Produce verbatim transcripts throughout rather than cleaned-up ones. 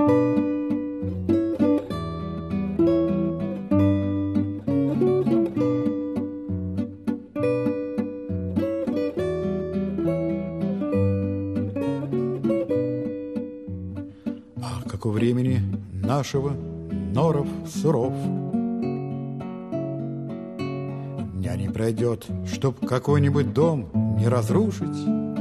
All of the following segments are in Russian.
Как у времени нашего норов суров. Дня не пройдет, чтоб какой-нибудь дом не разрушить.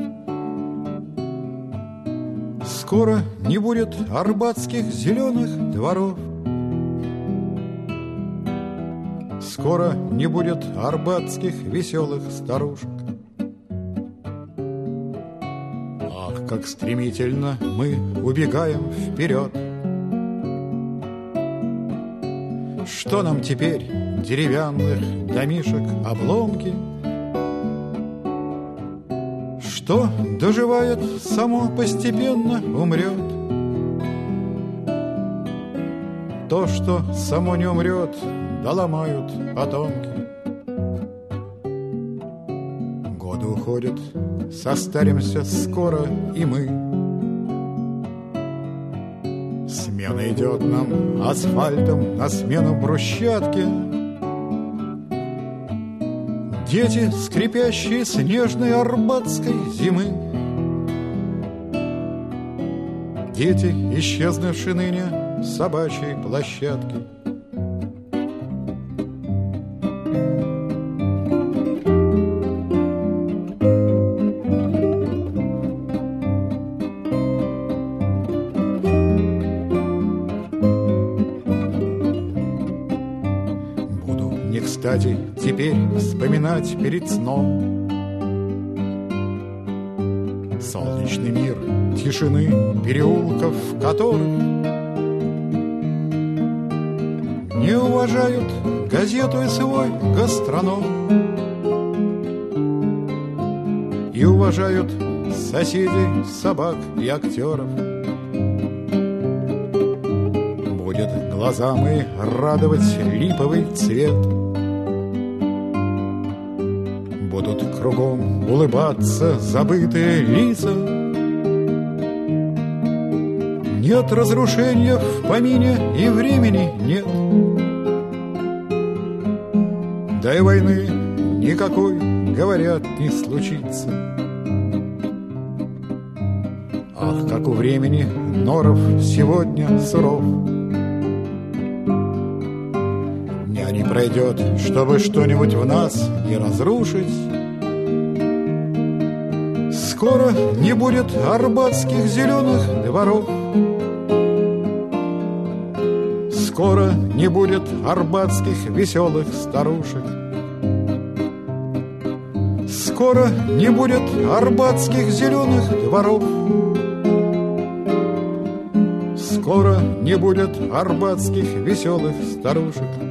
Скоро не будет арбатских зеленых дворов. Скоро не будет арбатских веселых старушек. Ах, как стремительно мы убегаем вперед! Что нам теперь, деревянных домишек обломки? Что доживает, само постепенно умрет. То, что само не умрет, доломают потомки. Годы уходят, состаримся скоро и мы. Смена идет нам асфальтом на смену брусчатке. Дети, скрипящие снежной арбатской зимы. Дети, исчезнувшие ныне с собачьей площадки. Не кстати теперь вспоминать перед сном солнечный мир тишины переулков, в которых не уважают газету и свой гастроном, и уважают соседей, собак и актеров. Будет глаза мои радовать липовый цвет. Будут кругом улыбаться забытые лица. Нет разрушения в помине и времени нет. Да и войны никакой, говорят, не случится. Ах, как у времени норов сегодня суров. Дня не пройдет, чтобы что-нибудь в нас не разрушить. Скоро не будет арбатских зеленых дворов. Скоро не будет арбатских веселых старушек. Скоро не будет арбатских зеленых дворов. Скоро не будет арбатских веселых старушек.